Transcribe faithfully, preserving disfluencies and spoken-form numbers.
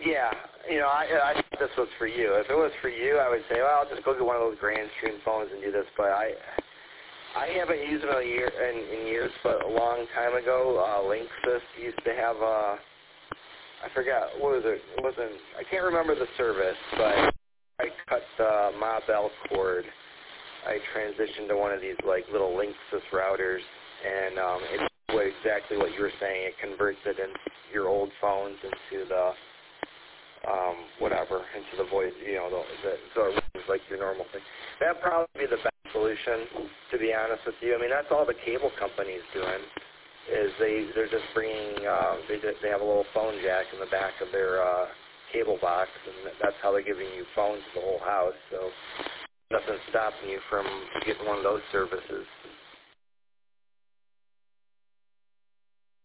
Yeah, you know, I, I thought this was for you. If it was for you, I would say, well, I'll just go get one of those Grand Stream phones and do this. But I, I haven't used them in, a year, in, in years. But a long time ago, uh, Linksys used to have a, I forgot what was it? It wasn't. I can't remember the service, but I cut the Ma Bell cord. I transitioned to one of these like little Linksys routers, and um, it's what, exactly what you were saying. It converts it in your old phones into the um, whatever, into the voice, you know, the, the, so it runs like your normal thing. That'd probably be the best solution, to be honest with you. I mean, that's all the cable company's doing, is they, they're just bringing, uh, they, just, they have a little phone jack in the back of their uh, cable box, and that's how they're giving you phones to the whole house, so nothing's stopping you from getting one of those services.